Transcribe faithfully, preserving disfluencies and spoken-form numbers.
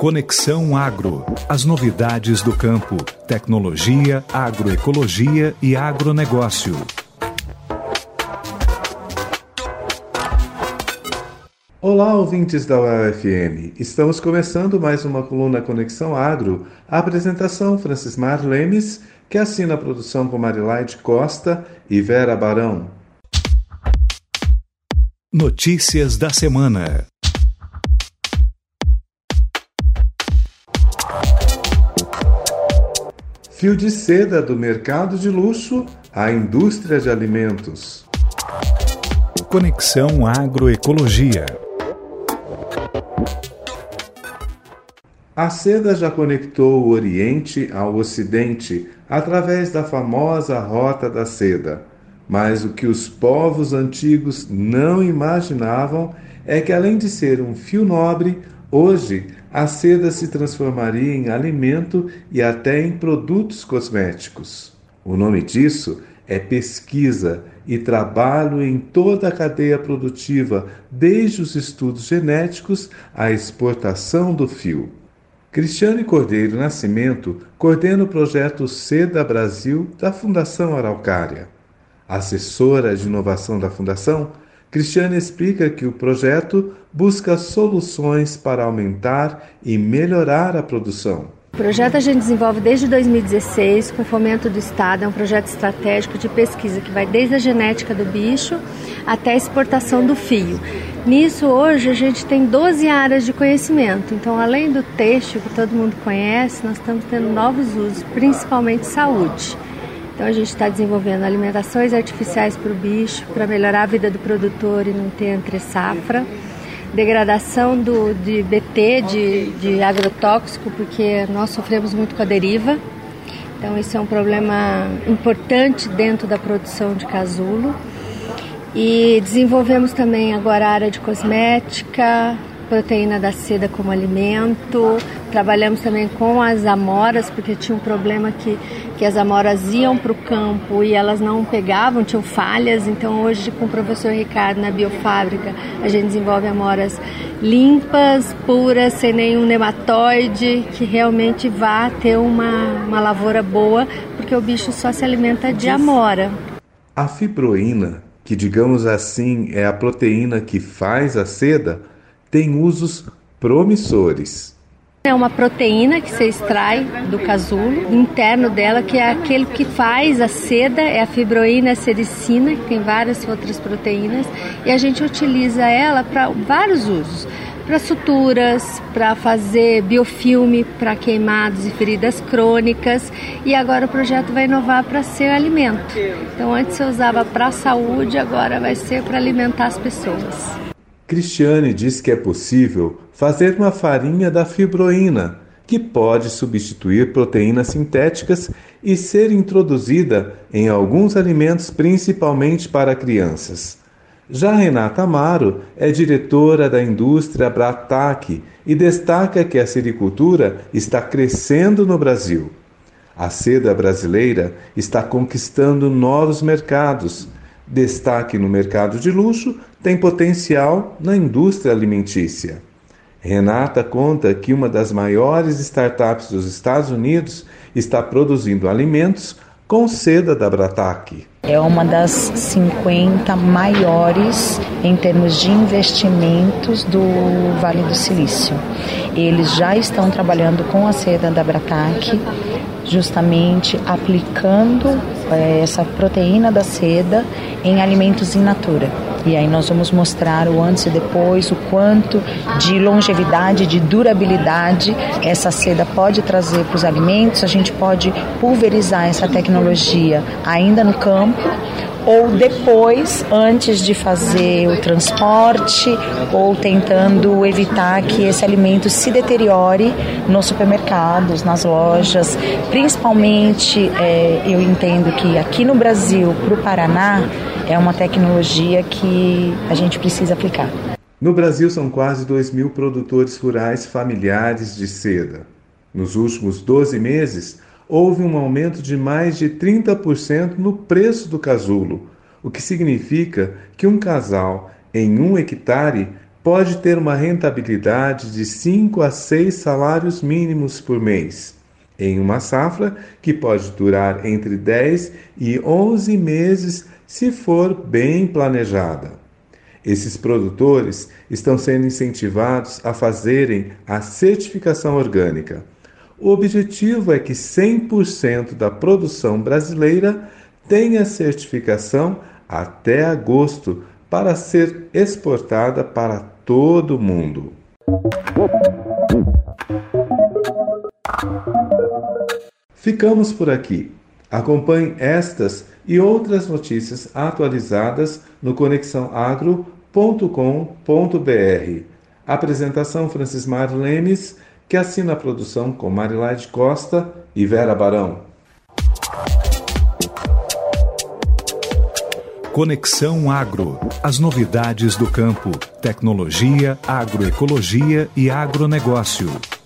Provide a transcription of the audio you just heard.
Conexão Agro. As novidades do campo, tecnologia, agroecologia e agronegócio. Olá, ouvintes da U F M. Estamos começando mais uma coluna Conexão Agro. A apresentação Francismar Lemes, que assina a produção com Marilaide Costa e Vera Barão. Notícias da semana. Fio de seda do mercado de luxo à indústria de alimentos. Conexão Agroecologia. A seda já conectou o Oriente ao Ocidente através da famosa Rota da Seda. Mas o que os povos antigos não imaginavam é que, além de ser um fio nobre, hoje a seda se transformaria em alimento e até em produtos cosméticos. O nome disso é pesquisa e trabalho em toda a cadeia produtiva, desde os estudos genéticos à exportação do fio. Cristiane Cordeiro Nascimento coordena o projeto Seda Brasil da Fundação Araucária. Assessora de inovação da Fundação, Cristiane explica que o projeto busca soluções para aumentar e melhorar a produção. O projeto a gente desenvolve desde dois mil e dezesseis, com fomento do Estado. É um projeto estratégico de pesquisa que vai desde a genética do bicho até a exportação do fio. Nisso, hoje, a gente tem doze áreas de conhecimento. Então, além do têxtil, que todo mundo conhece, nós estamos tendo novos usos, principalmente saúde. Então, a gente está desenvolvendo alimentações artificiais para o bicho, para melhorar a vida do produtor e não ter entre-safra. Degradação do, de B T, de, de agrotóxico, porque nós sofremos muito com a deriva. Então, isso é um problema importante dentro da produção de casulo. E desenvolvemos também agora a área de cosmética, proteína da seda como alimento. Trabalhamos também com as amoras, porque tinha um problema que, que as amoras iam para o campo e elas não pegavam, tinham falhas. Então hoje, com o professor Ricardo na biofábrica, a gente desenvolve amoras limpas, puras, sem nenhum nematóide, que realmente vá ter uma, uma lavoura boa, porque o bicho só se alimenta de amora. A fibroína, que digamos assim é a proteína que faz a seda, tem usos promissores. É uma proteína que se extrai do casulo, interno dela, que é aquele que faz a seda, é a fibroína, a sericina, que tem várias outras proteínas, e a gente utiliza ela para vários usos. Para suturas, para fazer biofilme para queimados e feridas crônicas, e agora o projeto vai inovar para ser alimento. Então antes você usava para a saúde, agora vai ser para alimentar as pessoas. Cristiane diz que é possível fazer uma farinha da fibroína, que pode substituir proteínas sintéticas e ser introduzida em alguns alimentos, principalmente para crianças. Já Renata Amaro é diretora da indústria Brataque e destaca que a sericultura está crescendo no Brasil. A seda brasileira está conquistando novos mercados. Destaque no mercado de luxo, tem potencial na indústria alimentícia. Renata conta que uma das maiores startups dos Estados Unidos está produzindo alimentos com seda da Brataque. É uma das cinquenta maiores em termos de investimentos do Vale do Silício. Eles já estão trabalhando com a seda da Brataque, justamente aplicando é, essa proteína da seda em alimentos in natura. E aí nós vamos mostrar o antes e depois, o quanto de longevidade, de durabilidade essa seda pode trazer para os alimentos. A gente pode pulverizar essa tecnologia ainda no campo, ou depois, antes de fazer o transporte, ou tentando evitar que esse alimento se deteriore nos supermercados, nas lojas. Principalmente, é, eu entendo que aqui no Brasil, para o Paraná, é uma tecnologia que a gente precisa aplicar. No Brasil, são quase dois mil produtores rurais familiares de seda. Nos últimos doze meses, houve um aumento de mais de trinta por cento no preço do casulo, o que significa que um casal em um hectare pode ter uma rentabilidade de cinco a seis salários mínimos por mês, em uma safra que pode durar entre dez e onze meses se for bem planejada. Esses produtores estão sendo incentivados a fazerem a certificação orgânica. O objetivo é que cem por cento da produção brasileira tenha certificação até agosto para ser exportada para todo o mundo. Ficamos por aqui. Acompanhe estas e outras notícias atualizadas no conexão agro ponto com ponto b r. Apresentação Francismar Lemes, que assina a produção com Marilaide Costa e Vera Barão. Conexão Agro. As novidades do campo, tecnologia, agroecologia e agronegócio.